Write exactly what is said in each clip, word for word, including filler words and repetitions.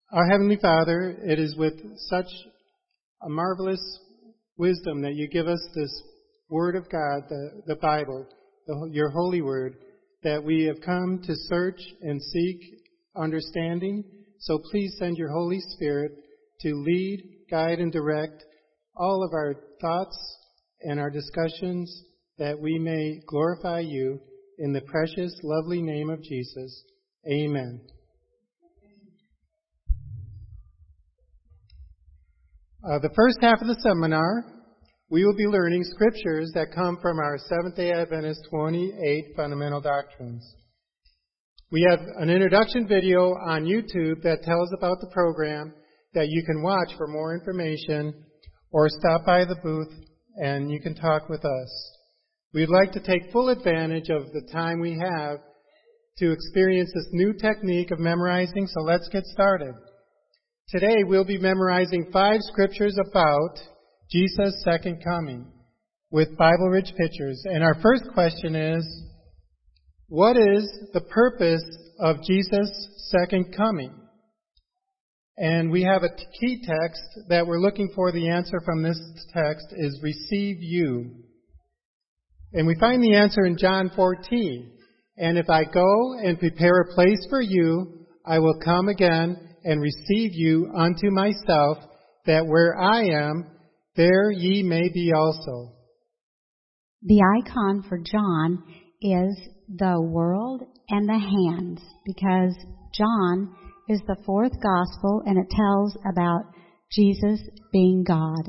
Our Heavenly Father, it is with such a marvelous wisdom that you give us this Word of God, the, the Bible, the, your holy Word, that we have come to search and seek understanding. So please send your Holy Spirit to lead, guide, and direct all of our thoughts and our discussions, that we may glorify you in the precious, lovely name of Jesus. Amen. Uh, the first half of the seminar, we will be learning scriptures that come from our Seventh-day Adventist twenty-eight Fundamental Doctrines. We have an introduction video on YouTube that tells about the program that you can watch for more information, or stop by the booth and you can talk with us. We'd like to take full advantage of the time we have to experience this new technique of memorizing, so let's get started. Today we'll be memorizing five scriptures about Jesus' second coming with Bible-rich pictures. And our first question is, what is the purpose of Jesus' second coming? And we have a key text that we're looking for. The answer from this text is receive you. And we find the answer in John fourteen. And if I go and prepare a place for you, I will come again and receive you unto myself, that where I am, there ye may be also. The icon for John is the world and the hands, because John is the fourth gospel and it tells about Jesus being God.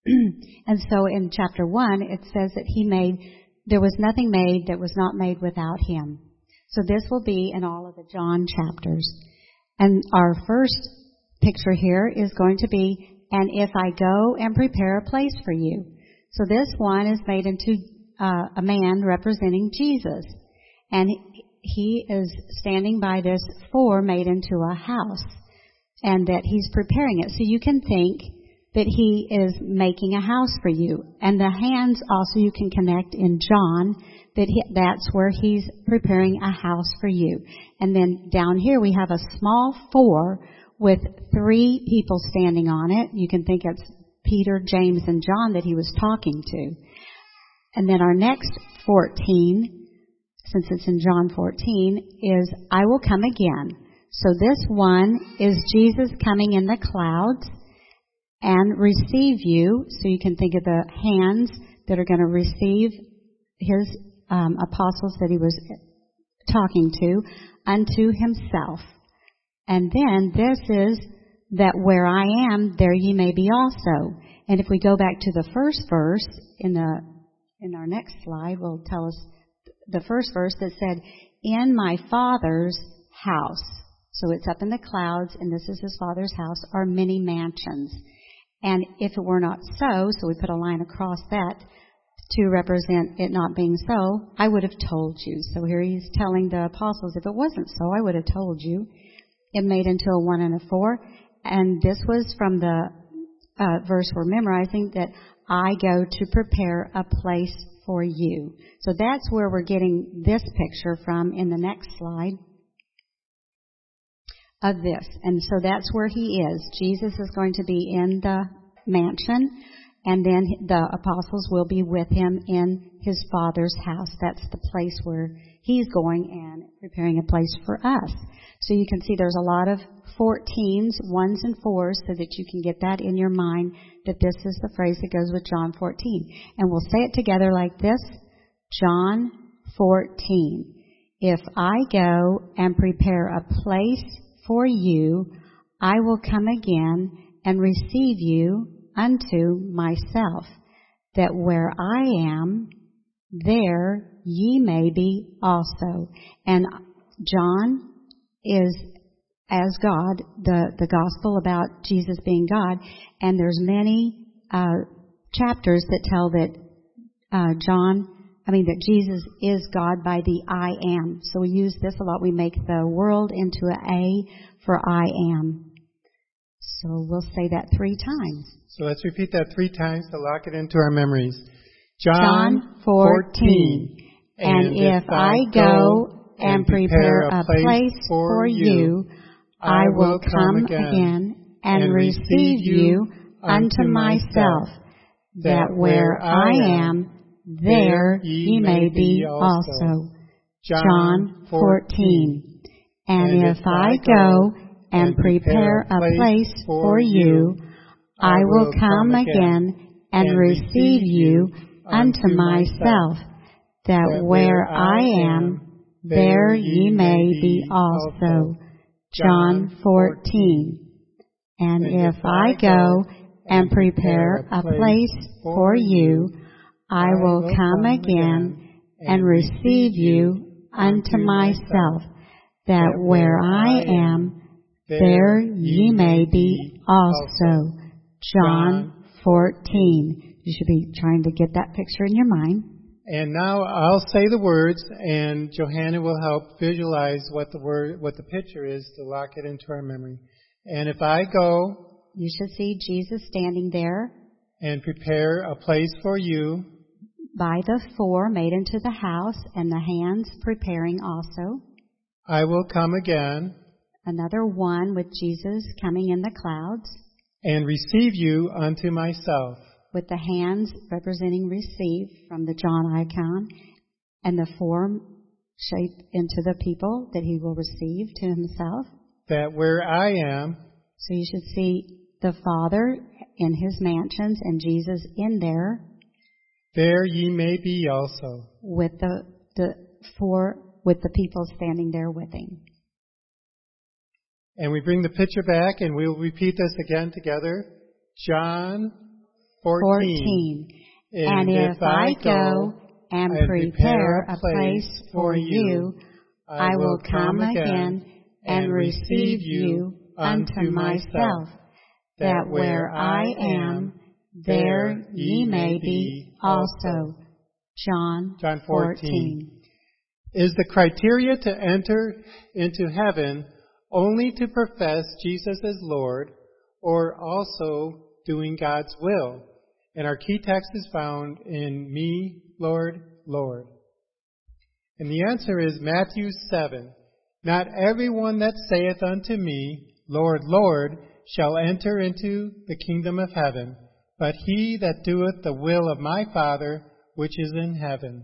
And so in chapter one, it says that he made, there was nothing made that was not made without him. So this will be in all of the John chapters. And our first picture here is going to be, and if I go and prepare a place for you. So this one is made into uh, a man representing Jesus. And he is standing by this for made into a house. And that he's preparing it. So you can think that he is making a house for you. And the hands also you can connect in John, that he, that's where he's preparing a house for you. And then down here we have a small four with three people standing on it. You can think it's Peter, James, and John that he was talking to. And then our next fourteen, since it's in John fourteen, is I will come again. So this one is Jesus coming in the clouds and receive you. So you can think of the hands that are going to receive his um, apostles that he was talking to unto himself. And then this is that where I am, there ye may be also. And if we go back to the first verse in the in our next slide, will tell us the first verse that said, in my Father's house. So it's up in the clouds, and this is his Father's house, are many mansions. And if it were not so, so we put a line across that to represent it not being so, I would have told you. So here he's telling the apostles, if it wasn't so, I would have told you. It made into a one and a four. And this was from the uh, verse we're memorizing, that I go to prepare a place for you. So that's where we're getting this picture from in the next slide of this. And so that's where he is. Jesus is going to be in the mansion, and then the apostles will be with him in his Father's house. That's the place where he's going and preparing a place for us. So you can see there's a lot of fourteens, ones and fours, so that you can get that in your mind, that this is the phrase that goes with John fourteen. And we'll say it together like this, John fourteen. If I go and prepare a place for you, I will come again and receive you unto myself, that where I am, there ye may be also. And John is, as God, the, the gospel about Jesus being God, and there's many uh, chapters that tell that uh, John, I mean that Jesus is God by the I am. So we use this a lot. We make the world into an A for I am. So we'll say that three times. So let's repeat that three times to lock it into our memories. John, John fourteen. And, and if I go and prepare a place for you, I will come again and receive you unto myself, that where I am, there ye may be also. John fourteen. And if I go and prepare a place for you, I will come again and receive you unto myself, that where I am, there ye may be also. John fourteen. And if I go and prepare a place for you, I will come again and receive you unto myself, that where I am, there ye may be also. John fourteen. You should be trying to get that picture in your mind. And now I'll say the words, and Johanna will help visualize what the word, what the picture is to lock it into our memory. And if I go, you should see Jesus standing there, and prepare a place for you, by the four made into the house, and the hands preparing also. I will come again. Another one with Jesus coming in the clouds. And receive you unto myself. With the hands representing receive from the John icon, and the form shaped into the people that he will receive to himself. That where I am. So you should see the Father in his mansions and Jesus in there. There ye may be also. With the, the four, with the people standing there with him. And we bring the picture back, and we'll repeat this again together. John fourteen. And, and if, if I go and, and prepare a place for you, I will come again and receive you unto myself, that where I am, there ye may be also. John, John fourteen. Is the criteria to enter into heaven only to profess Jesus as Lord, or also doing God's will? And our key text is found in Me, Lord, Lord. And the answer is Matthew seven. Not everyone that saith unto me, Lord, Lord, shall enter into the kingdom of heaven, but he that doeth the will of my Father which is in heaven.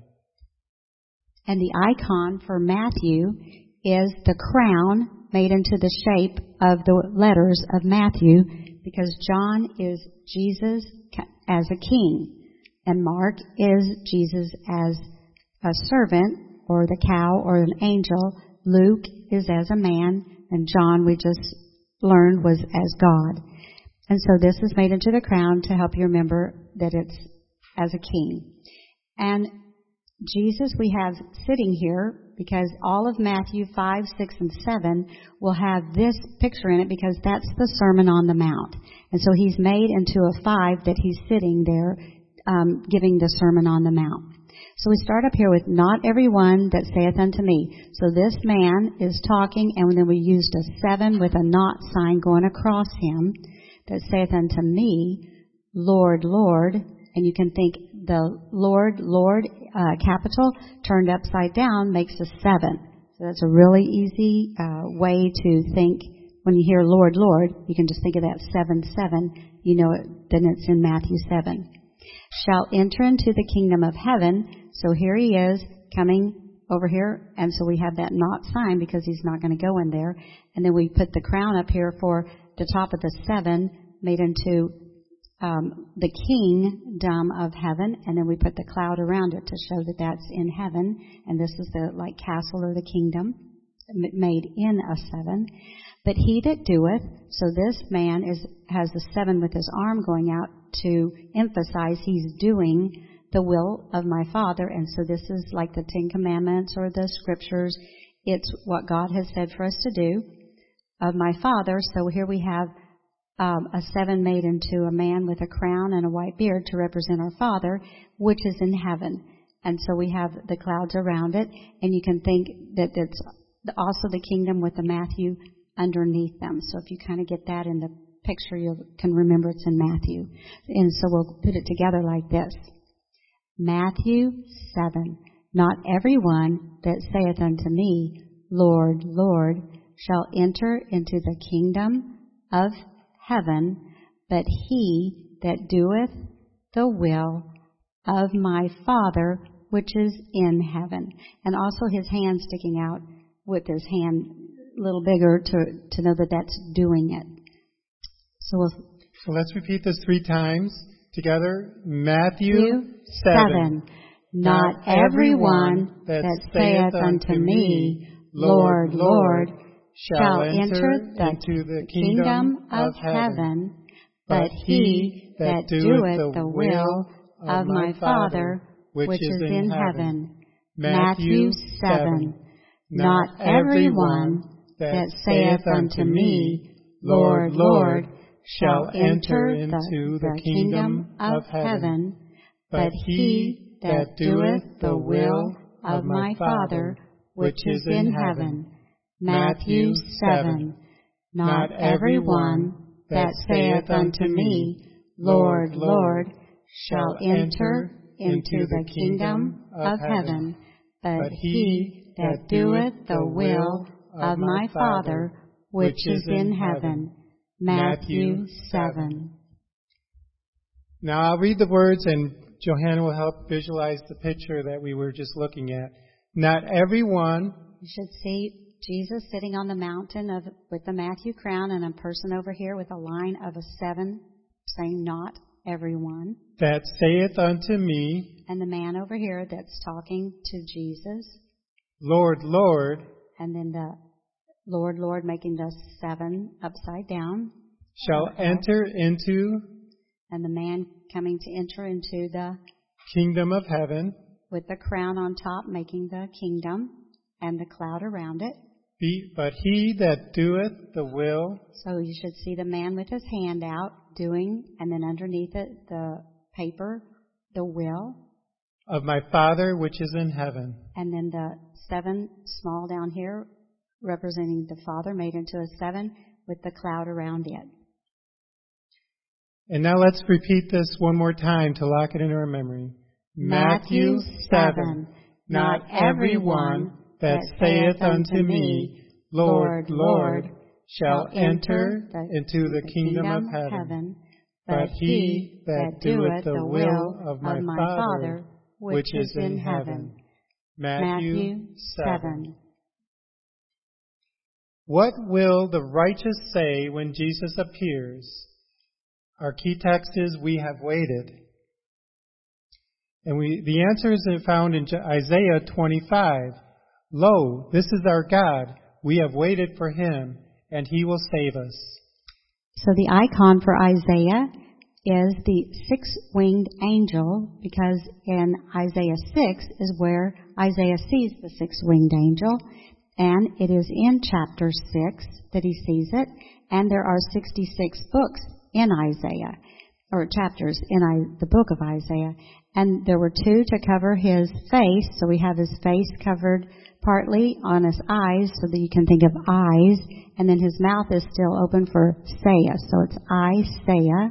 And the icon for Matthew is the crown made into the shape of the letters of Matthew, because John is Jesus as a king, and Mark is Jesus as a servant, or the cow, or an angel. Luke is as a man, and John, we just learned, was as God. And so this is made into the crown to help you remember that it's as a king. And Jesus we have sitting here, because all of Matthew five, six, and seven will have this picture in it, because that's the Sermon on the Mount. And so he's made into a five that he's sitting there um, giving the Sermon on the Mount. So we start up here with, not everyone that saith unto me. So this man is talking, and then we used a seven with a not sign going across him, that saith unto me, Lord, Lord. And you can think the Lord, Lord, uh, capital, turned upside down makes a seven. So that's a really easy uh, way to think. When you hear Lord, Lord, you can just think of that seven, seven. You know it, then it's in Matthew seven. Shall enter into the kingdom of heaven. So here he is coming over here. And so we have that not sign, because he's not going to go in there. And then we put the crown up here for the top of the seven, made into Um, the kingdom of heaven, and then we put the cloud around it to show that that's in heaven, and this is the like castle or the kingdom made in a seven. But he that doeth, so this man is has a seven with his arm going out to emphasize he's doing the will of my Father. And so this is like the Ten Commandments or the Scriptures. It's what God has said for us to do of my Father. So here we have Um, a seven made into a man with a crown and a white beard to represent our Father, which is in heaven. And so we have the clouds around it, and you can think that it's also the kingdom with the Matthew underneath them. So if you kind of get that in the picture, you can remember it's in Matthew. And so we'll put it together like this. Matthew seven. Not everyone that saith unto me, Lord, Lord, shall enter into the kingdom of heaven, but he that doeth the will of my Father which is in heaven. And also his hand sticking out with his hand a little bigger to, to know that that's doing it. So we'll So let's repeat this three times together. Matthew, Matthew seven. seven. Not everyone that saith unto me, Lord, Lord, shall enter the into the kingdom of heaven, but he that doeth the will of my Father which is in heaven. Matthew seven. Not everyone that saith unto me, Lord, Lord, shall enter into the kingdom of heaven, but he that doeth the will of my Father which is in heaven. Matthew seven. Not everyone that saith unto me, Lord, Lord, shall enter into the kingdom of heaven, but he that doeth the will of my Father which is in heaven. Matthew seven. Now I'll read the words and Johanna will help visualize the picture that we were just looking at. Not everyone. You should see Jesus sitting on the mountain of, with the Matthew crown, and a person over here with a line of a seven saying not everyone. That saith unto me. And the man over here that's talking to Jesus. Lord, Lord. And then the Lord, Lord making the seven upside down. Shall enter into. And the man coming to enter into the kingdom of heaven. With the crown on top making the kingdom and the cloud around it. Be, but he that doeth the will. So you should see the man with his hand out doing, and then underneath it the paper, the will. Of my Father which is in heaven. And then the seven small down here representing the Father made into a seven with the cloud around it. And now let's repeat this one more time to lock it into our memory. Matthew seven. Not everyone that saith unto me, Lord, Lord, shall enter into the kingdom of heaven, but he that doeth the will of my Father which is in heaven. Matthew seven. What will the righteous say when Jesus appears? Our key text is, we have waited. And we, the answer is found in Isaiah twenty-five. Lo, this is our God. We have waited for him, and he will save us. So the icon for Isaiah is the six-winged angel, because in Isaiah six is where Isaiah sees the six-winged angel. And it is in chapter six that he sees it. And there are sixty-six books in Isaiah, or chapters in I, the book of Isaiah. And there were two to cover his face. So we have his face covered partly on his eyes, so that you can think of eyes. And then his mouth is still open for Isaiah. So it's Isaiah.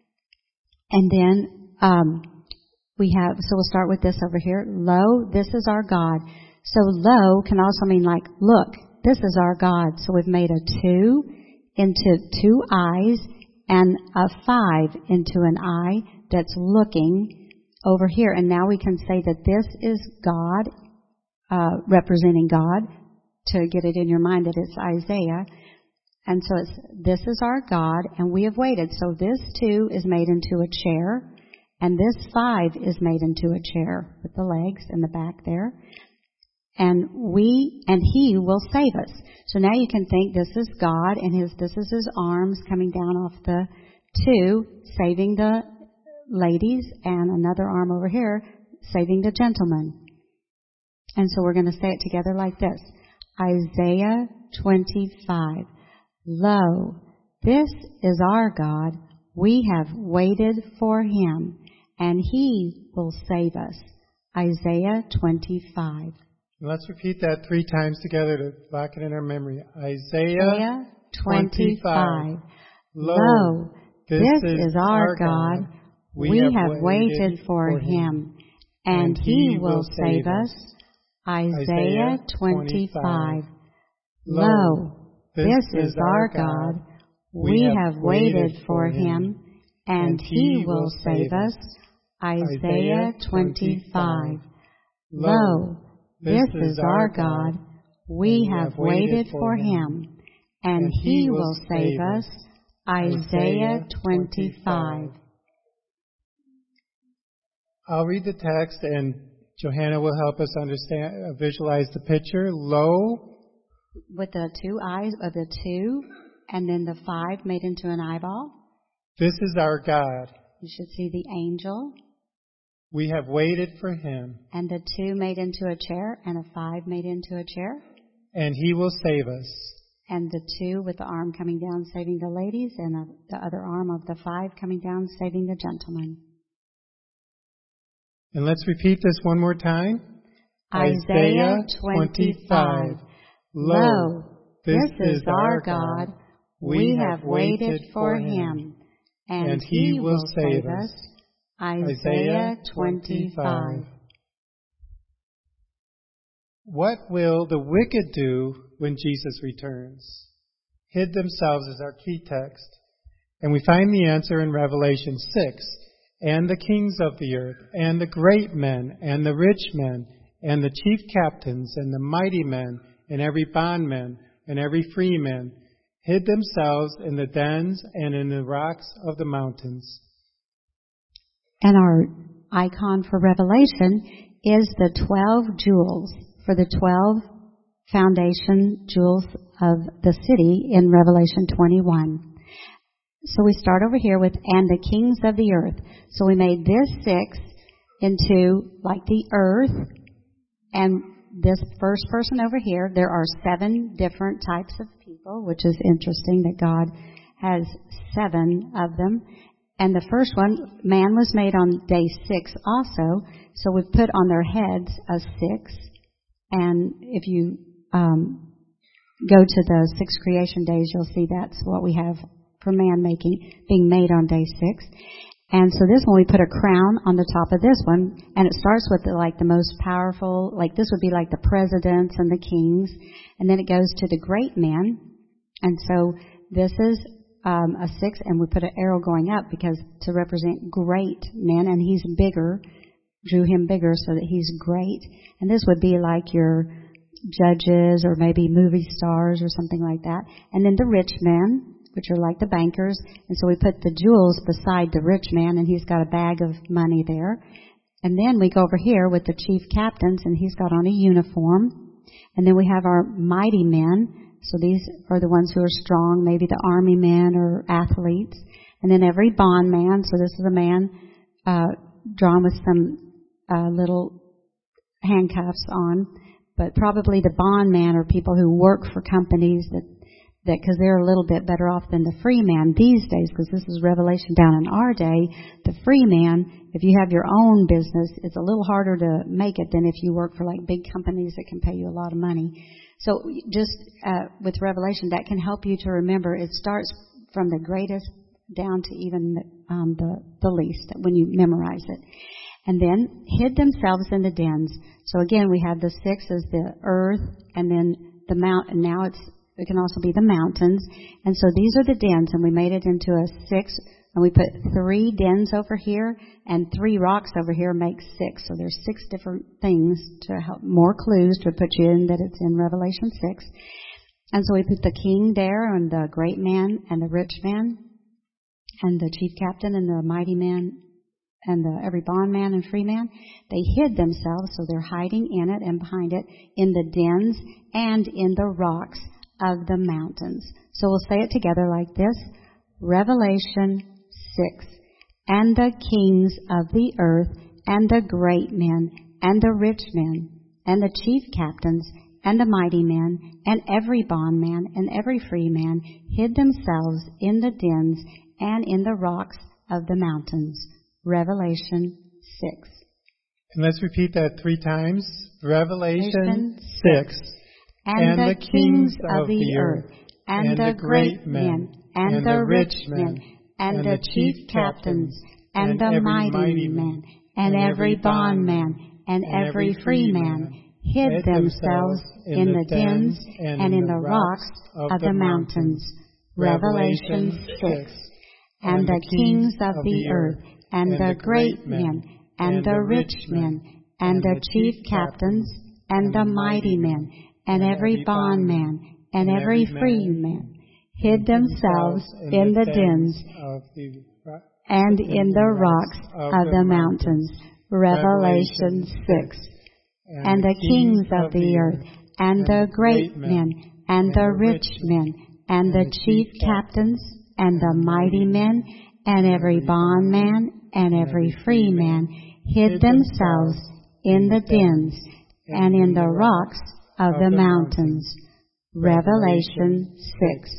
And then um, we have, so we'll start with this over here. Lo, this is our God. So lo can also mean like, look, this is our God. So we've made a two into two eyes and a five into an eye that's looking over here. And now we can say that this is God, uh, representing God, to get it in your mind that it's Isaiah. And so it's, this is our God, and we have waited. So this two is made into a chair, and this five is made into a chair with the legs and the back there. And we, and he will save us. So now you can think this is God, and his, this is his arms coming down off the two, saving the ladies, and another arm over here, saving the gentlemen. And so we're going to say it together like this. Isaiah twenty-five. Lo, this is our God. We have waited for him, and he will save us. Isaiah twenty-five. Let's repeat that three times together to lock it in our memory. Isaiah, Isaiah twenty-five. Lo, this, this is our God. God. We, we have, have waited, waited for him, him and he will save us. Isaiah twenty-five. Lo, This is our God. We have waited for him, and he will save us. Isaiah twenty-five. Lo, this is our God. We have waited for him, and he will save us. Isaiah twenty-five. I'll read the text, and Johanna will help us understand, uh, visualize the picture. Lo, with the two eyes of the two, and then the five made into an eyeball. This is our God. You should see the angel. We have waited for him. And the two made into a chair, and a five made into a chair. And he will save us. And the two with the arm coming down saving the ladies, and the, the other arm of the five coming down saving the gentlemen. And let's repeat this one more time. Isaiah twenty-five. Lo, this is our God. We have waited for him, and he will save us. Isaiah twenty-five. What will the wicked do when Jesus returns? Hid themselves is our key text. And we find the answer in Revelation six. And the kings of the earth, and the great men, and the rich men, and the chief captains, and the mighty men, and every bondman, and every freeman, hid themselves in the dens and in the rocks of the mountains. And our icon for Revelation is the twelve jewels, for the twelve foundation jewels of the city in Revelation twenty-one. So we start over here with, and the kings of the earth. So we made this six into like the earth, and this first person over here, there are seven different types of people, which is interesting that God has seven of them. And the first one, man was made on day six also, so we put on their heads a six. And if you um, go to the six creation days, you'll see that's what we have for man making, being made on day six. And so this one, we put a crown on the top of this one, and it starts with the, like the most powerful, like this would be like the presidents and the kings, and then it goes to the great men. And so this is um, a six, and we put an arrow going up because to represent great men, and he's bigger, drew him bigger so that he's great. And this would be like your judges or maybe movie stars or something like that. And then the rich men, which are like the bankers. And so we put the jewels beside the rich man, and he's got a bag of money there. And then we go over here with the chief captains, and he's got on a uniform. And then we have our mighty men. So these are the ones who are strong, maybe the army men or athletes. And then every bondman. So this is a man uh, drawn with some uh, little handcuffs on. But probably the bondman are people who work for companies that that because they're a little bit better off than the free man these days, because this is Revelation down in our day. The free man, if you have your own business, it's a little harder to make it than if you work for like big companies that can pay you a lot of money. So just uh, with Revelation, that can help you to remember it starts from the greatest down to even um, the, the least when you memorize it. And then hid themselves in the dens. So again, we have the six as the earth, and then the mount, and now it's it can also be the mountains. And so these are the dens, and we made it into a six, and we put three dens over here, and three rocks over here makes six. So there's six different things to help, more clues to put you in that it's in Revelation six. And so we put the king there, and the great man, and the rich man, and the chief captain, and the mighty man, and the, every bondman and free man. They hid themselves, so they're hiding in it and behind it, in the dens and in the rocks of the mountains. So we'll say it together like this. Revelation six. And the kings of the earth, and the great men, and the rich men, and the chief captains, and the mighty men, and every bondman, and every free man, hid themselves in the dens and in the rocks of the mountains. Revelation six. And let's repeat that three times. Revelation six. And, and the kings of the earth, and, and the great men, and, and the rich men, and, and the chief captains, and, and the mighty men, and every bondman, and every free man, hid themselves in the dens and in the rocks of the mountains. Revelation six. And the kings of the earth, and the great men, and the rich men, and the chief captains, and the mighty men, and every bondman, and every freeman, hid themselves in the dens and in the rocks of the mountains. Revelation six. And the kings of the earth, and the great men, and the rich men, and the chief captains, and the mighty men, and every bondman, and every freeman, hid themselves in the dens and in the rocks of the mountains. Revelation six.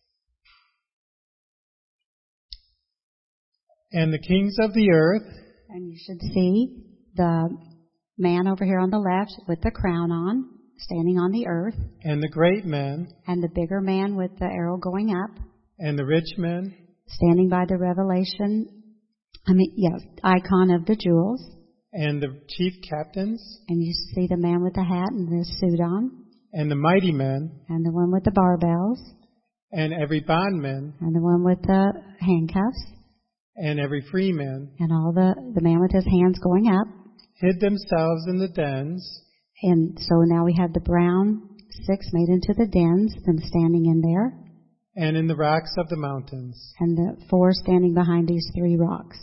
And the kings of the earth. And you should see the man over here on the left with the crown on, standing on the earth. And the great men. And the bigger man with the arrow going up. And the rich men. Standing by the Revelation, I mean, yes, icon of the jewels. And the chief captains. And you see the man with the hat and the suit on. And the mighty men. And the one with the barbells. And every bondman. And the one with the handcuffs. And every freeman. And all the, the man with his hands going up. Hid themselves in the dens. And so now we have the brown six made into the dens, them standing in there. And in the rocks of the mountains. And the four standing behind these three rocks.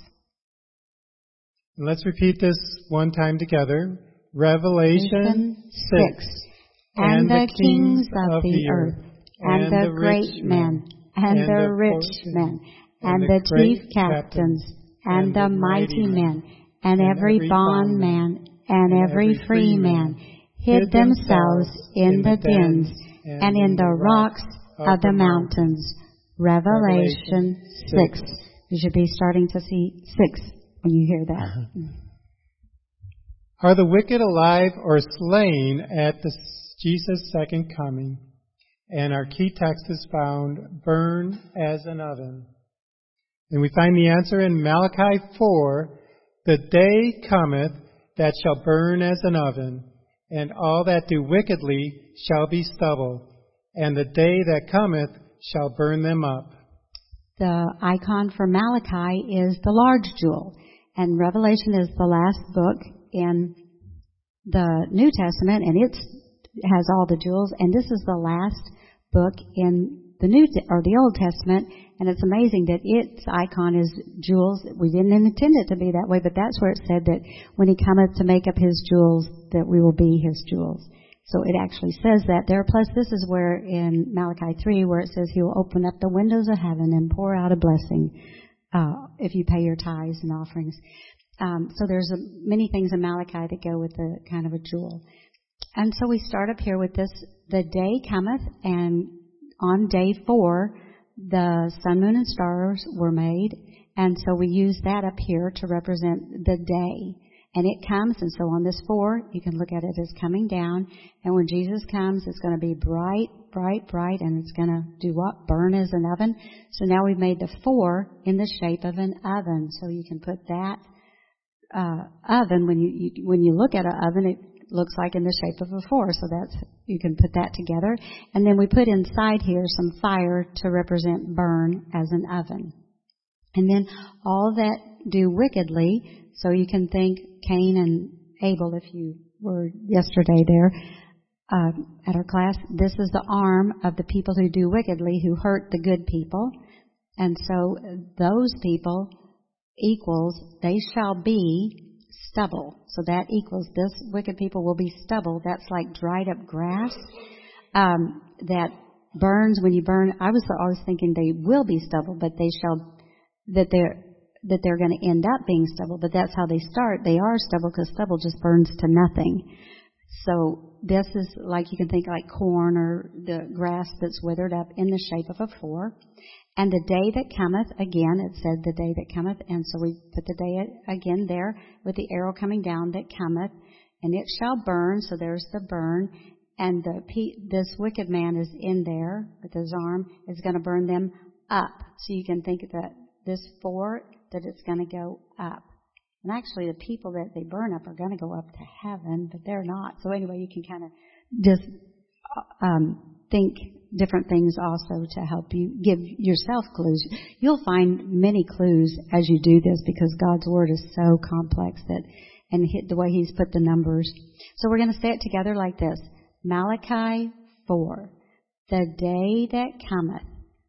And let's repeat this one time together. Revelation six. And the kings of the earth, and the great men, and the rich men, and the chief captains, and the mighty men, and every bondman, and every freeman, hid themselves in the dens and in the rocks of the mountains. Revelation six. You should be starting to see six when you hear that. Are the wicked alive or slain at the Jesus' second coming? And our key text is found, burn as an oven. And we find the answer in Malachi four, the day cometh that shall burn as an oven, and all that do wickedly shall be stubble, and the day that cometh shall burn them up. The icon for Malachi is the large jewel, and Revelation is the last book in the New Testament, and it's, it has all the jewels, and this is the last book in the New or the Old Testament, and it's amazing that its icon is jewels. We didn't intend it to be that way, but that's where it said that when he cometh to make up his jewels, that we will be his jewels. So it actually says that there. Plus, this is where in Malachi three, where it says he will open up the windows of heaven and pour out a blessing uh, if you pay your tithes and offerings. Um, so there's a, many things in Malachi that go with the kind of a jewel. And so we start up here with this, the day cometh, and on day four, the sun, moon, and stars were made. And so we use that up here to represent the day. And it comes, and so on this four, you can look at it as coming down. And when Jesus comes, it's going to be bright, bright, bright, and it's going to do what? Burn as an oven. So now we've made the four in the shape of an oven. So you can put that uh, oven, when you, you when you look at an oven, it looks like in the shape of a four. So that's, you can put that together. And then we put inside here some fire to represent burn as an oven. And then all that do wickedly, so you can think Cain and Abel, if you were yesterday there uh, at our class, this is the arm of the people who do wickedly, who hurt the good people. And so those people equals, they shall be stubble. So that equals this wicked people will be stubble. That's like dried up grass um, that burns when you burn. I was always thinking they will be stubble, but they shall, that they're, that they're going to end up being stubble, but that's how they start. They are stubble because stubble just burns to nothing. So this is like, you can think like corn or the grass that's withered up in the shape of a four. And the day that cometh, again, it said the day that cometh, and so we put the day again there with the arrow coming down that cometh, and it shall burn, so there's the burn, and the this wicked man is in there with his arm, is going to burn them up. So you can think that this four, that it's going to go up. And actually, the people that they burn up are going to go up to heaven, but they're not. So anyway, you can kind of just um, think different things also to help you give yourself clues. You'll find many clues as you do this because God's Word is so complex that, and the way He's put the numbers. So we're going to say it together like this. Malachi four. The day that cometh,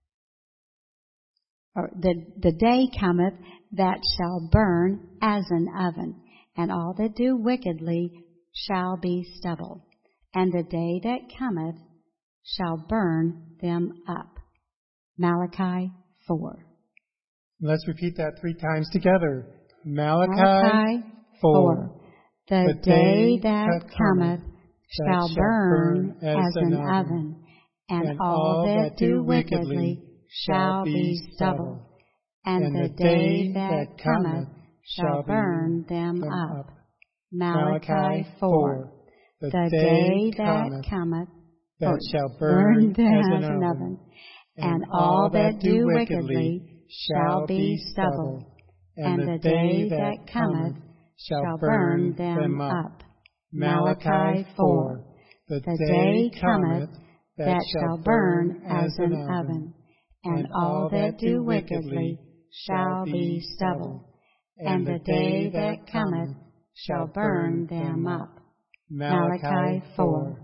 or the, the day cometh that shall burn as an oven, and all that do wickedly shall be stubble. And the day that cometh shall burn them up. Malachi four. Let's repeat that three times together. Malachi, Malachi four. The, the day that cometh shall shall burn burn as an oven, and, and all that do wickedly shall be stubble. And, and the day that cometh shall burn them up. Malachi four. The day that cometh that shall burn as an oven, and all that do wickedly shall be stubble. And the day that cometh shall burn them up. Malachi four. The day cometh that shall burn as an oven, and all that do wickedly shall be stubble. And the day that cometh shall burn them up. Malachi four.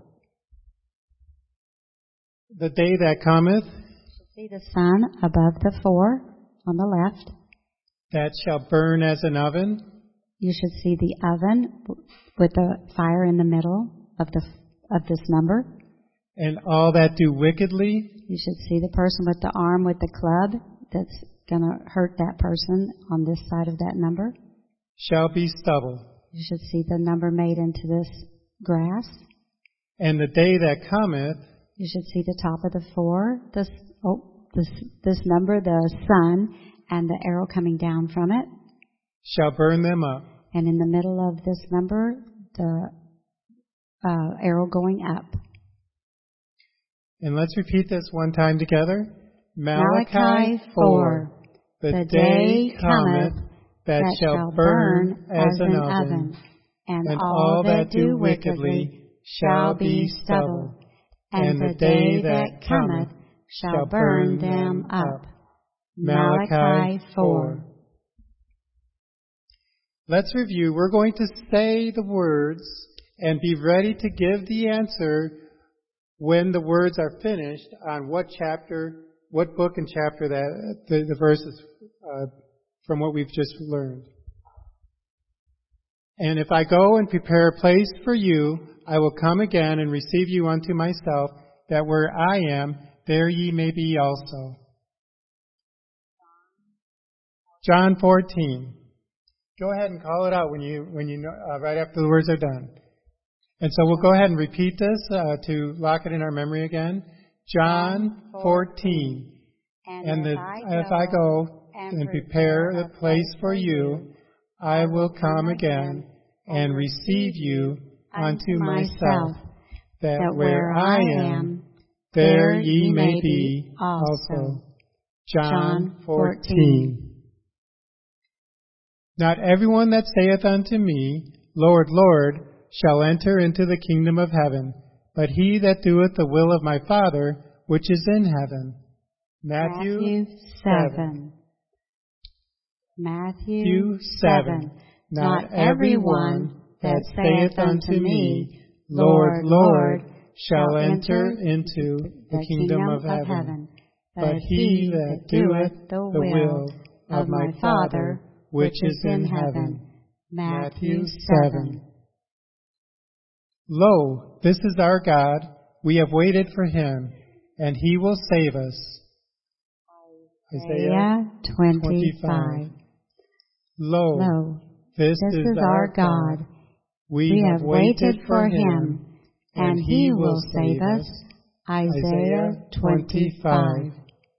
The day that cometh, see the sun above the four on the left. That shall burn as an oven. You should see the oven with the fire in the middle of the of this number. And all that do wickedly. You should see the person with the arm with the club that's going to hurt that person on this side of that number. Shall be stubble. You should see the number made into this grass. And the day that cometh. You should see the top of the four. This oh this this number, the sun, and the arrow coming down from it. Shall burn them up. And in the middle of this number, the uh, arrow going up. And let's repeat this one time together. Malachi, Malachi four. The, the day cometh that, that shall burn as an oven, oven, and, and all that do wickedly shall be stubble. And the day that cometh shall burn them up. Malachi four. Let's review. We're going to say the words and be ready to give the answer when the words are finished on what chapter, what book and chapter that the, the verses uh, from what we've just learned. And if I go and prepare a place for you, I will come again and receive you unto myself, that where I am, there ye may be also. John fourteen. Go ahead and call it out when you when you know, uh, right after the words are done. And so we'll go ahead and repeat this uh, to lock it in our memory again. John fourteen. And, and if, the, I if I go and, and prepare a place for you, I will come again and receive you unto myself, that where I am, there ye may be also. John fourteen. Not everyone that saith unto me, Lord, Lord, shall enter into the kingdom of heaven, but he that doeth the will of my Father, which is in heaven. Matthew, Matthew seven. Matthew seven. Not everyone that saith unto me, Lord, Lord, shall enter into the kingdom of heaven, but he that doeth the will of my Father, which is in heaven. Matthew seven. Lo, this is our God. We have waited for him, and he will save us. Isaiah twenty-five. Lo, Lo this, this is, is our God. We, we have have waited waited for for him, him, and he will save us. Isaiah twenty-five.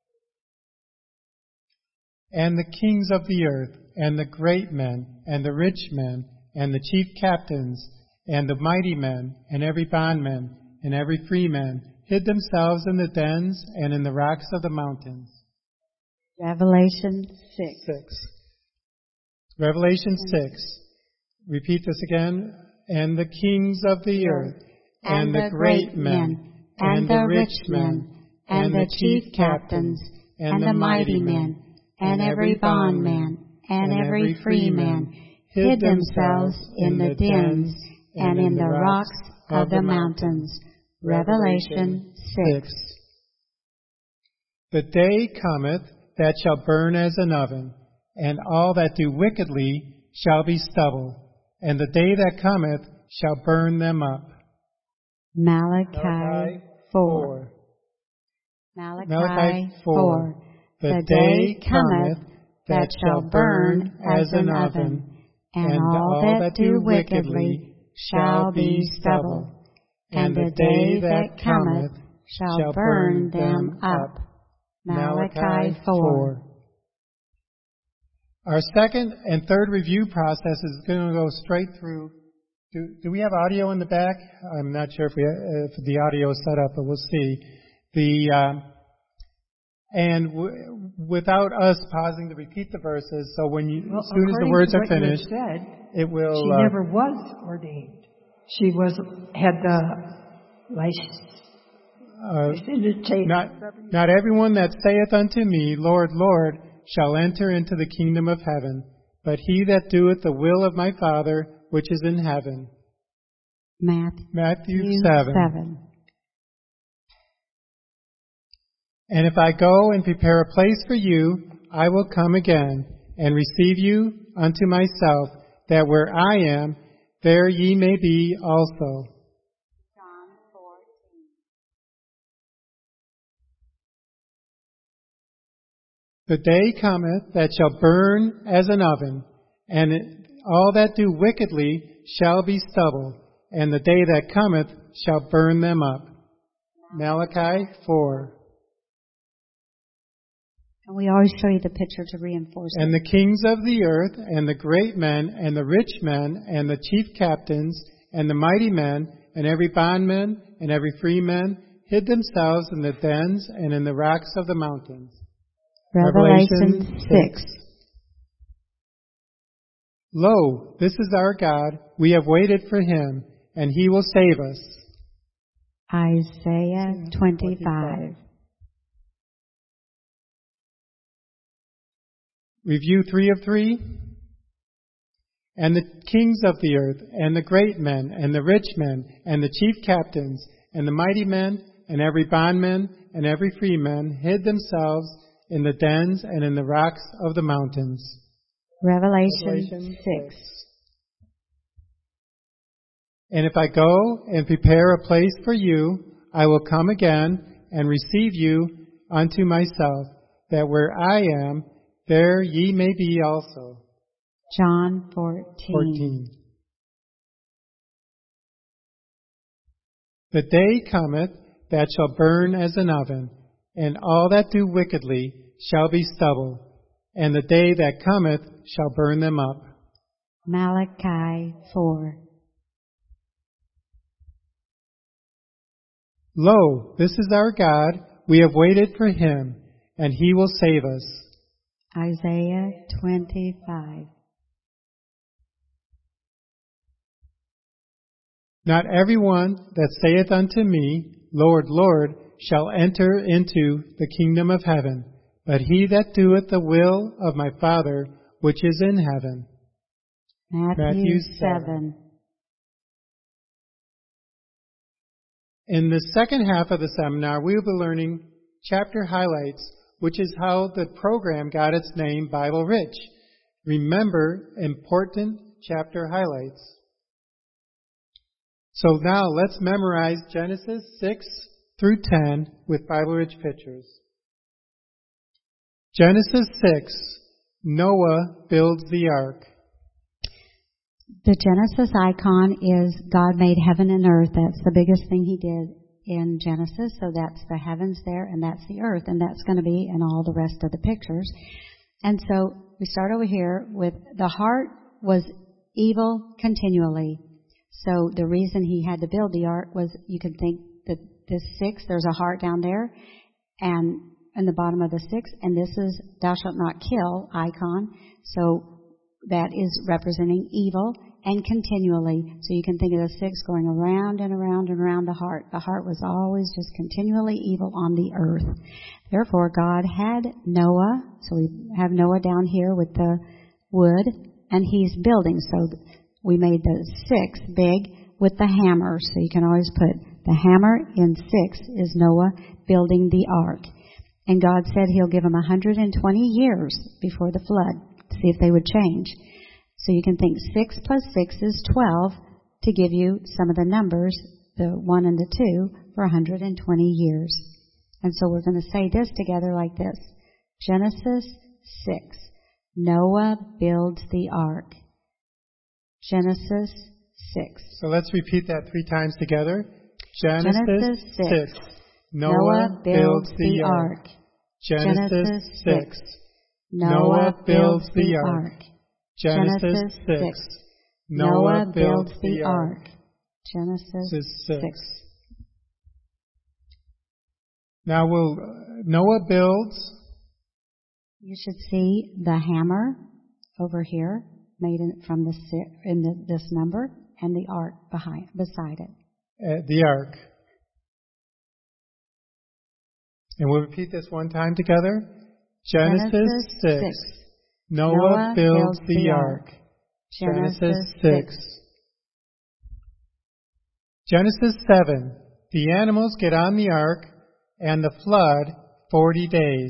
And the kings of the earth, and the great men, and the rich men, and the chief captains, and the mighty men, and every bondman, and every freeman, hid themselves in the dens and in the rocks of the mountains. Revelation six. six. Revelation six. Repeat this again. And the kings of the earth, and the great men, and the rich men, and the chief captains, and the mighty men, and every bondman, and every free man, hid themselves in the dens and in the rocks of the mountains. Revelation six. The day cometh that shall burn as an oven, and all that do wickedly shall be stubble, and the day that cometh shall burn them up. Malachi, Malachi four. Malachi, Malachi four. four. The, The day day cometh that shall burn as an oven, and all that do wickedly shall be stubble, and the day that cometh shall burn them up. Malachi four. Our second and third review process is going to go straight through. Do, do we have audio in the back? I'm not sure if, we, if the audio is set up, but we'll see. The um, and w- without us pausing to repeat the verses, so when you, Well, as soon as the according words to are what you finished, said, it will. she uh, never was ordained. She was had the license. uh, not not everyone that saith unto me, Lord, Lord, shall enter into the kingdom of heaven, but he that doeth the will of my Father which is in heaven. Matthew, Matthew seven. seven. And if I go and prepare a place for you, I will come again and receive you unto myself, that where I am, there ye may be also. John fourteen. The day cometh that shall burn as an oven, and it, all that do wickedly shall be stubble, and the day that cometh shall burn them up. Malachi four. And we always show you the picture to reinforce it. And the kings of the earth, and the great men, and the rich men, and the chief captains, and the mighty men, and every bondman, and every free man, hid themselves in the dens and in the rocks of the mountains. Revelation six. Lo, this is our God. We have waited for him, and he will save us. Isaiah twenty-five. Review three of three. And the kings of the earth, and the great men, and the rich men, and the chief captains, and the mighty men, and every bondman, and every free man, hid themselves in the dens and in the rocks of the mountains. Revelation, Revelation six. And if I go and prepare a place for you, I will come again and receive you unto myself, that where I am, there ye may be also. John fourteen. fourteen. The day cometh that shall burn as an oven, and all that do wickedly shall be stubble, and the day that cometh shall burn them up. Malachi four. Lo, this is our God. We have waited for him, and he will save us. Isaiah twenty-five. Not every one that saith unto me, Lord, Lord, shall enter into the kingdom of heaven, but he that doeth the will of my Father which is in heaven. Matthew, Matthew seven. seven. In the second half of the seminar, we will be learning chapter highlights, which is how the program got its name, Bible Rich. Remember, important chapter highlights. So now let's memorize Genesis six through ten with Bible Rich pictures. Genesis six, Noah builds the ark. The Genesis icon is God made heaven and earth. That's the biggest thing he did in Genesis. So that's the heavens there, and that's the earth, and that's going to be in all the rest of the pictures. And so we start over here with the heart was evil continually. So the reason he had to build the ark was, you can think that this six, there's a heart down there, and in the bottom of the six, and this is thou shalt not kill icon. So that is representing evil, and continually. So you can think of the six going around and around and around the heart. The heart was always just continually evil on the earth. Therefore, God had Noah. So we have Noah down here with the wood, and he's building. So we made the six big with the hammer. So you can always put the hammer in six is Noah building the ark. And God said he'll give them one hundred twenty years before the flood to see if they would change. So you can think six plus six is twelve to give you some of the numbers, the one and the two, for one hundred twenty years. And so we're going to say this together like this. Genesis six. Noah builds the ark. Genesis six. So let's repeat that three times together. Genesis, Genesis six. six. Noah, Noah builds builds the the ark. ark. Genesis six. Noah builds the ark. Genesis six. Noah builds the ark. Genesis six. six. Now we'll, Noah builds. You should see the hammer over here, made in, from the in the, this number, and the ark behind beside it. Uh, the ark. And we'll repeat this one time together. Genesis, Genesis six. six. Noah, Noah builds, builds the, the ark. ark. Genesis, Genesis six. six. Genesis seven. The animals get on the ark, and the flood, forty days.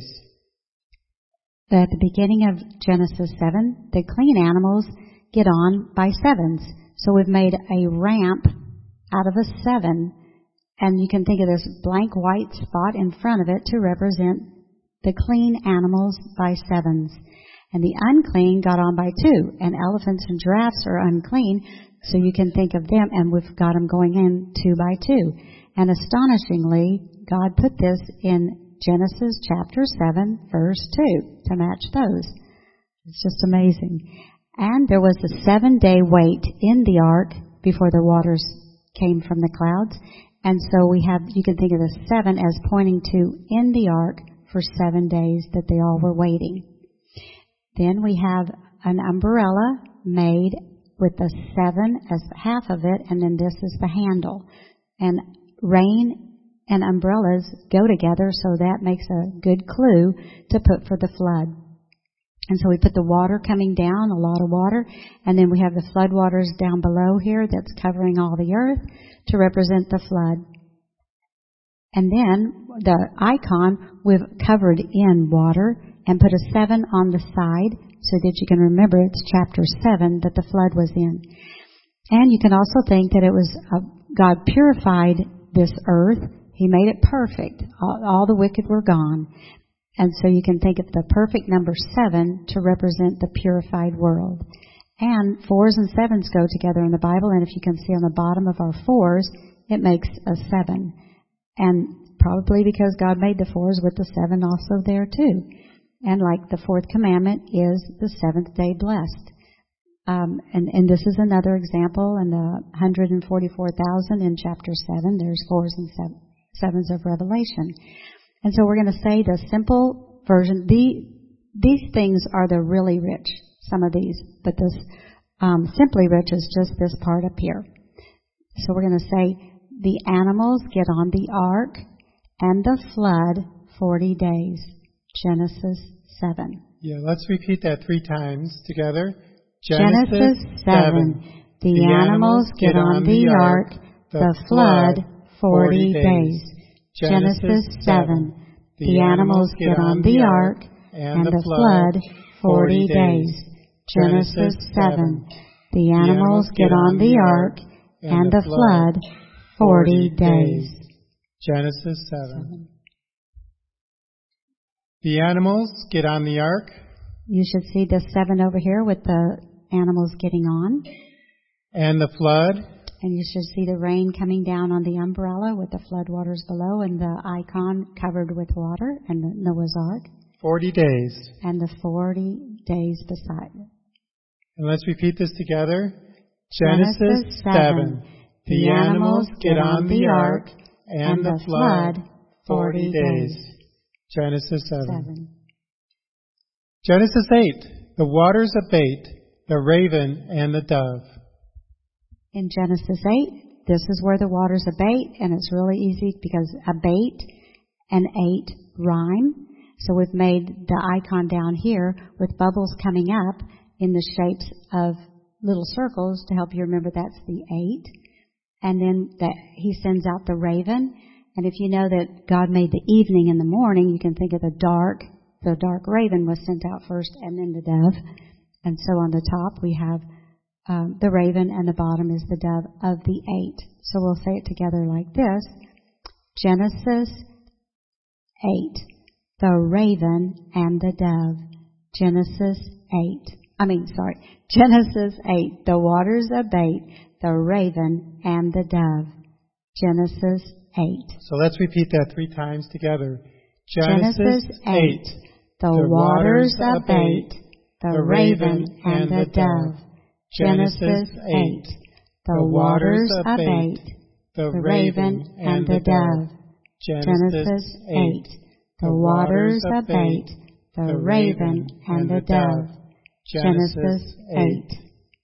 At the beginning of Genesis seven, the clean animals get on by sevens. So we've made a ramp out of a seven, and you can think of this blank white spot in front of it to represent the clean animals by sevens. And the unclean got on by two, and elephants and giraffes are unclean, so you can think of them, and we've got them going in two by two. And astonishingly, God put this in Genesis chapter seven, verse two, to match those. It's just amazing. And there was a seven-day wait in the ark before the waters came from the clouds. And so we have, you can think of the seven as pointing to in the ark for seven days that they all were waiting. Then we have an umbrella made with the seven as half of it, and then this is the handle. And rain and umbrellas go together, so that makes a good clue to put for the flood. And so we put the water coming down, a lot of water, and then we have the flood waters down below here that's covering all the earth to represent the flood. And then the icon we've covered in water and put a seven on the side so that you can remember it's chapter seven that the flood was in. And you can also think that it was uh, God purified this earth. He made it perfect. All, all the wicked were gone. And so you can think of the perfect number seven to represent the purified world. And fours and sevens go together in the Bible, and if you can see on the bottom of our fours, it makes a seven. And probably because God made the fours with the seven also there too. And like the fourth commandment is the seventh day blessed. Um, and, and this is another example in the one hundred forty-four thousand in chapter seven. There's fours and seven, sevens of Revelation. And so we're going to say the simple version. The, these things are the really rich, some of these. But this um, simply rich is just this part up here. So we're going to say the animals get on the ark and the flood forty days. Genesis seven. Yeah, let's repeat that three times together. Genesis, Genesis seven. The, the animals get on the ark, the flood forty days. Genesis seven. The animals get on the ark, and the flood forty days. Genesis seven. The animals get on the ark, and the flood forty days. Genesis seven. The animals get on the ark. You should see the seven over here with the animals getting on. And the flood. And you should see the rain coming down on the umbrella with the flood waters below and the icon covered with water and the Noah's Ark. Forty days. And the forty days beside it. And let's repeat this together. Genesis, Genesis seven. The, the animals get on the ark and, and the flood forty days. Genesis seven. seven. Genesis eight. The waters abate. the raven and the dove. In Genesis eight, this is where the waters abate, and it's really easy because abate and eight rhyme. So we've made the icon down here with bubbles coming up in the shapes of little circles to help you remember that's the eight. And then that he sends out the raven. And if you know that God made the evening and the morning, you can think of the dark. The dark raven was sent out first and then the dove. And so on the top we have um, the raven and the bottom is the dove of the eight. So we'll say it together like this. Genesis eight, the raven and the dove. Genesis eight. I mean, sorry. Genesis eight, the waters abate, the raven and the dove. Genesis eight. So let's repeat that three times together. Genesis, Genesis eight, the, the waters abate, the raven and the dove. Genesis eight, the waters abate, the raven and the dove. Genesis eight, the waters abate, the raven and the dove. Genesis eight.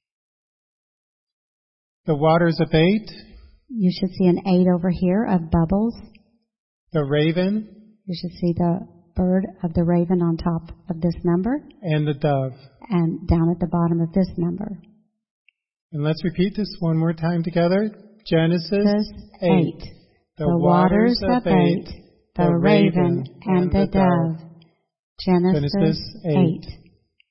The waters abate. You should see an eight over here of bubbles. The raven. You should see the bird of the raven on top of this number. And the dove. And down at the bottom of this number. And let's repeat this one more time together. Genesis eight. eight. The, the waters abate, the raven and the dove. Genesis, Genesis eight. eight.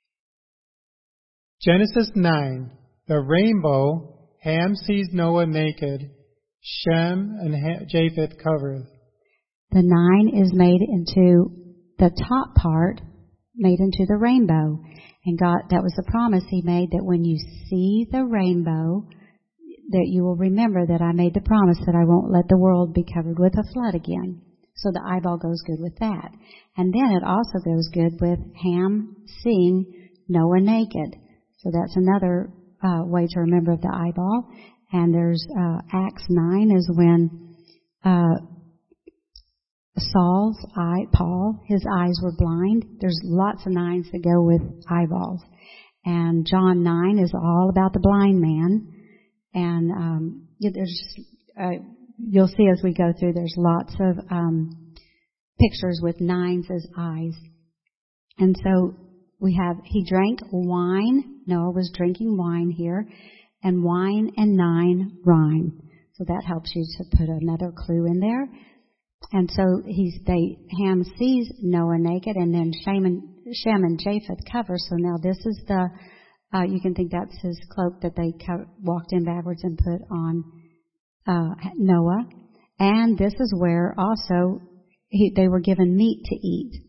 Genesis nine, the rainbow, Ham sees Noah naked, Shem and Japheth covereth. The nine is made into the top part, made into the rainbow. And God, that was the promise He made, that when you see the rainbow, that you will remember that I made the promise that I won't let the world be covered with a flood again. So the eyeball goes good with that. And then it also goes good with Ham seeing Noah naked. So that's another uh, way to remember the eyeball. And there's uh, Acts nine is when uh, Saul's eye, Paul, his eyes were blind. There's lots of nines that go with eyeballs. And John nine is all about the blind man. And um, there's uh, you'll see as we go through, there's lots of um, pictures with nines as eyes. And so we have, he drank wine. Noah was drinking wine here. And wine and nine rhyme. So that helps you to put another clue in there. And so he's, they, Ham sees Noah naked, and then Shem and, Shem and Japheth cover. So now this is the, uh, you can think that's his cloak that they co- walked in backwards and put on uh, Noah. And this is where also he, they were given meat to eat.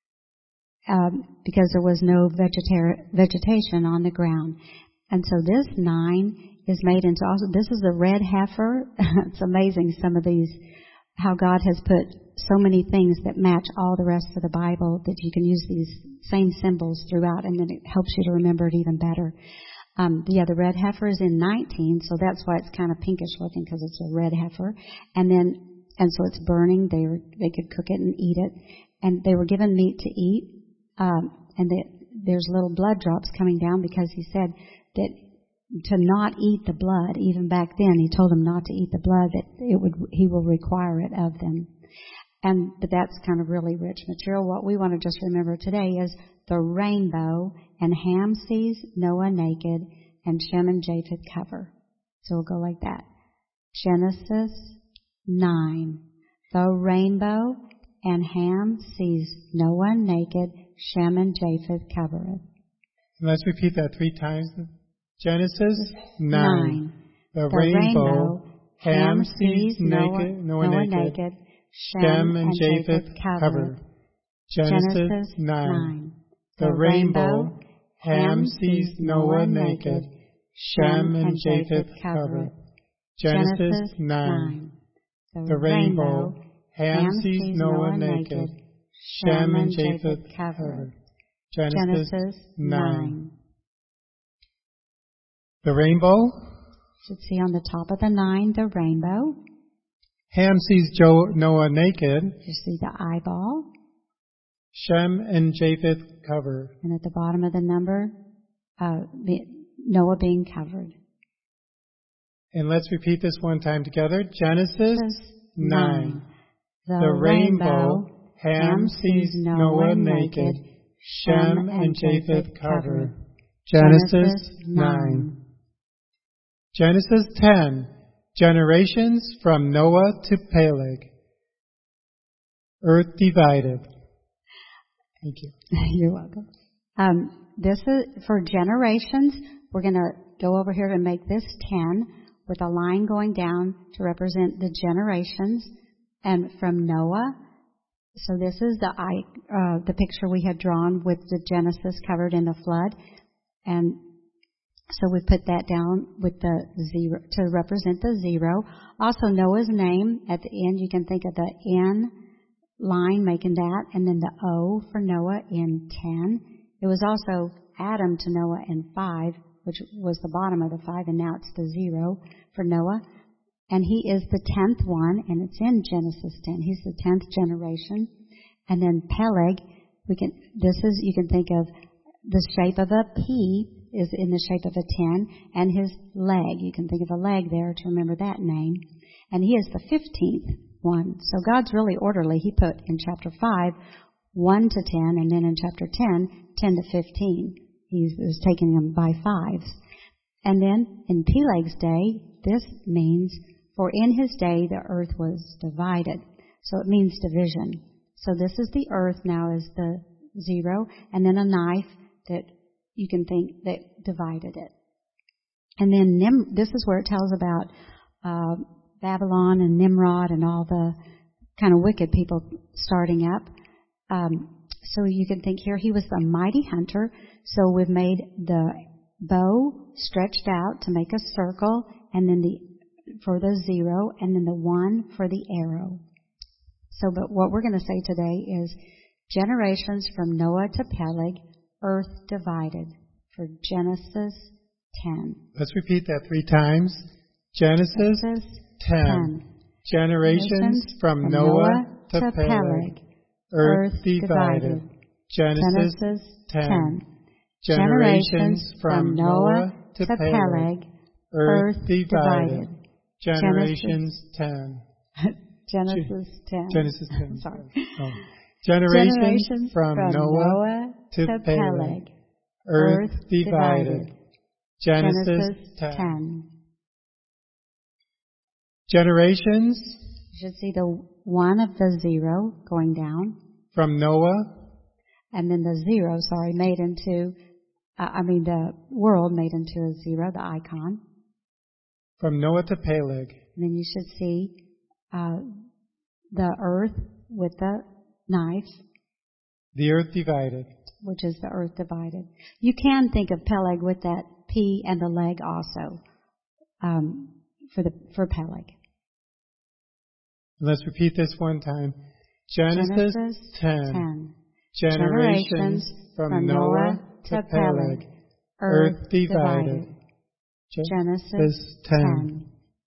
Um, because there was no vegetar- vegetation on the ground. And so this nine is made into also, this is the red heifer. It's amazing some of these, how God has put so many things that match all the rest of the Bible, that you can use these same symbols throughout, and then it helps you to remember it even better. Um, yeah, the red heifer is in nineteen, so that's why it's kind of pinkish looking, because it's a red heifer. And then, and so it's burning. They were, they could cook it and eat it. And they were given meat to eat. Um, and that there's little blood drops coming down, because he said that to not eat the blood, even back then, he told them not to eat the blood, that it would, he will require it of them. And, but that's kind of really rich material. What we want to just remember today is the rainbow, and Ham sees Noah naked, and Shem and Japheth cover. So we'll go like that. Genesis nine, the rainbow, and Ham sees Noah naked, Shem and Japheth covereth. And let's repeat that three times. Genesis nine. nine. The, the rainbow, rainbow, Ham sees Noah, naked, Noah, Noah naked, naked, Shem and Japheth covered. Genesis, Genesis nine. nine. The, the rainbow, Ham sees Noah naked, Shem and Japheth covered. Genesis nine. The, the rainbow, Ham sees Noah naked, Shem and Japheth covered. Genesis, Genesis nine. The rainbow. You should see on the top of the nine, the rainbow. Ham sees Joe, Noah naked. You see the eyeball. Shem and Japheth cover. And at the bottom of the number, uh, Noah being covered. And let's repeat this one time together. Genesis nine. The, The rainbow, Ham sees Noah naked, Shem and Japheth covered. Genesis nine. Genesis ten. Generations from Noah to Peleg. Earth divided. Thank you. You're welcome. Um, this is for generations. We're going to go over here and make this ten with a line going down to represent the generations. And from Noah, so this is the uh, the picture we had drawn with the Genesis covered in the flood. And so we put that down with the zero to represent the zero. Also, Noah's name at the end, you can think of the N line making that, and then the O for Noah in ten. It was also Adam to Noah in five, which was the bottom of the five, and now it's the zero for Noah. And he is the tenth one, and it's in Genesis ten. He's the tenth generation. And then Peleg, we can. This is you can think of the shape of a P is in the shape of a ten, and his leg. You can think of a leg there to remember that name. And he is the fifteenth one. So God's really orderly. He put in chapter five one to ten, and then in chapter ten, ten to fifteen. He was taking them by fives. And then in Peleg's day, this means, for in his day the earth was divided. So it means division. So this is the earth now is the zero, and then a knife that you can think that divided it. And then Nim, this is where it tells about uh, Babylon and Nimrod and all the kind of wicked people starting up. Um, so you can think here he was the mighty hunter. So we've made the bow stretched out to make a circle, and then the for the zero, and then the one for the arrow. So, but what we're going to say today is generations from Noah to Peleg, earth divided, for Genesis ten. Let's repeat that three times. Genesis, Genesis ten. ten. Generations, Generations from, from Noah, Noah to, to Peleg, Peleg, earth divided. divided. Genesis, Genesis ten. ten. Generations from Noah to Peleg, earth divided. Generations ten. Genesis ten. Genesis ten. Sorry. Oh. Generations, Generations from, from Noah, Noah to, to Peleg, Peleg, earth earth divided. divided. Genesis, Genesis ten. ten. Generations. You should see the one of the zero going down. From Noah. And then the zero, sorry, made into, uh, I mean the world made into a zero, the icon. From Noah to Peleg. And then you should see uh, the earth with the knife. The earth divided. Which is the earth divided. You can think of Peleg with that P and the leg also um, for the for Peleg. Let's repeat this one time. Genesis, Genesis ten. ten. Generations, Generations from, from Noah to Peleg, earth divided. divided. Genesis ten. ten.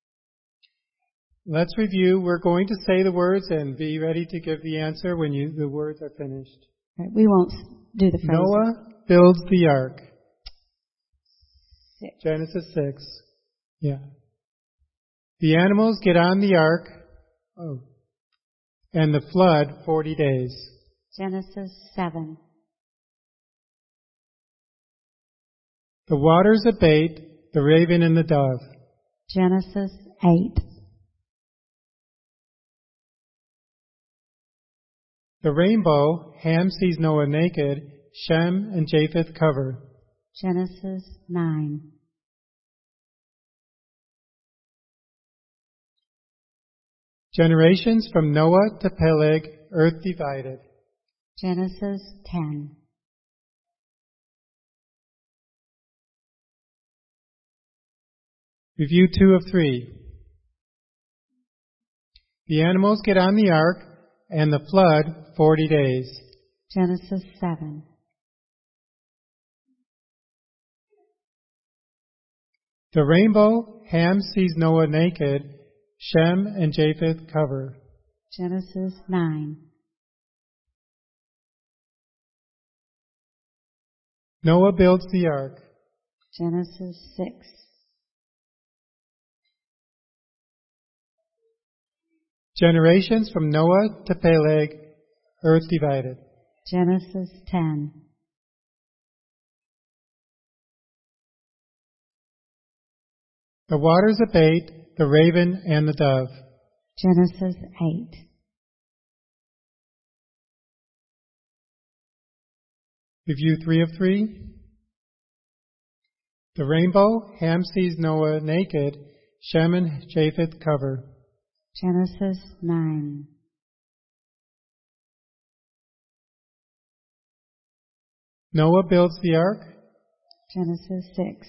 Let's review. We're going to say the words and be ready to give the answer when you, the words are finished. Right, we won't do the phrase. Noah builds the ark. Six. Genesis six. Yeah. The animals get on the ark. Oh. And the flood, forty days. Genesis seven. The waters abate, the raven and the dove. Genesis eight. The rainbow, Ham sees Noah naked, Shem and Japheth cover. Genesis nine. Generations from Noah to Peleg, earth divided. Genesis ten. Review two of three. The animals get on the ark and the flood, forty days. Genesis seven. The rainbow, Ham sees Noah naked, Shem and Japheth cover. Genesis nine. Noah builds the ark. Genesis six. Generations from Noah to Peleg, earth divided. Genesis ten. The waters abate, the raven and the dove. Genesis eight. Review three of three. The rainbow, Ham sees Noah naked, Shem and Japheth cover. Genesis nine. Noah builds the ark. Genesis six.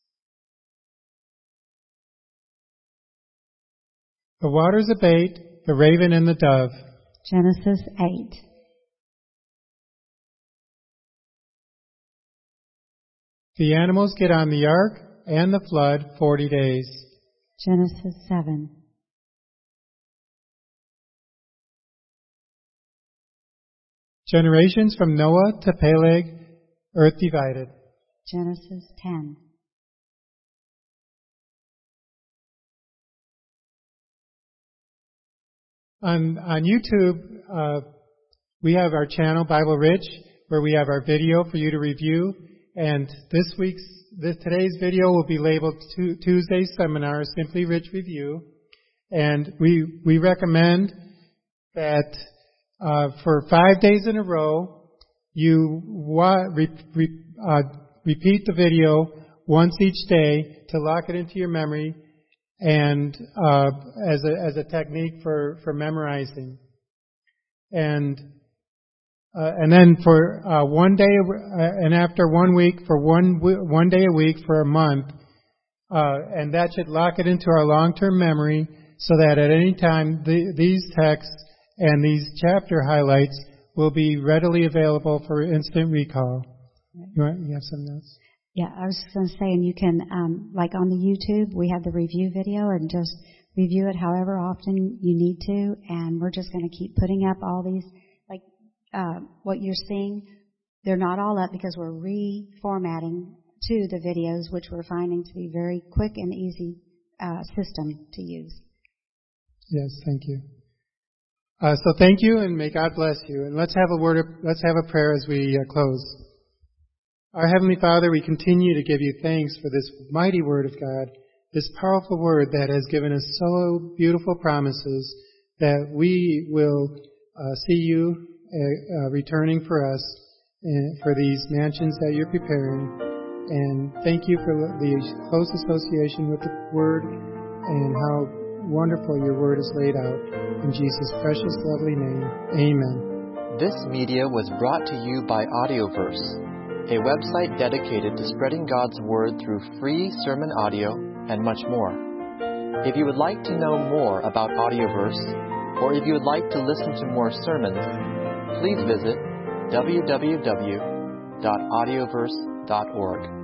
The waters abate, the raven and the dove. Genesis eight. The animals get on the ark and the flood forty days. Genesis seven. Generations from Noah to Peleg, earth divided. Genesis ten. On on YouTube, uh, we have our channel Bible Rich, where we have our video for you to review. And this week's, this, today's video will be labeled Tuesday's Seminar, Simply Rich Review. And we we recommend that uh, for five days in a row, you wa- re, re, uh, repeat the video once each day to lock it into your memory, and uh, as a as a technique for, for memorizing. And uh, and then for uh, one day, uh, and after one week, for one one day a week for a month, uh, and that should lock it into our long-term memory, so that at any time the, these texts and these chapter highlights will be readily available for instant recall. You want, you have something else? Yeah, I was just going to say, and you can, um, like on the YouTube, we have the review video, and just review it however often you need to, and we're just going to keep putting up all these, like uh, what you're seeing. They're not all up because we're reformatting to the videos, which we're finding to be very quick and easy uh, system to use. Yes, thank you. Uh, so thank you, and may God bless you. And let's have a word. Of, let's have a prayer as we uh, close. Our Heavenly Father, we continue to give you thanks for this mighty Word of God, this powerful Word that has given us so beautiful promises that we will uh, see you uh, uh, returning for us uh, for these mansions that you're preparing. And thank you for the close association with the Word and how wonderful your Word is laid out. In Jesus' precious, lovely name, amen. This media was brought to you by Audioverse, a website dedicated to spreading God's Word through free sermon audio and much more. If you would like to know more about Audioverse, or if you would like to listen to more sermons, please visit w w w dot audioverse dot org.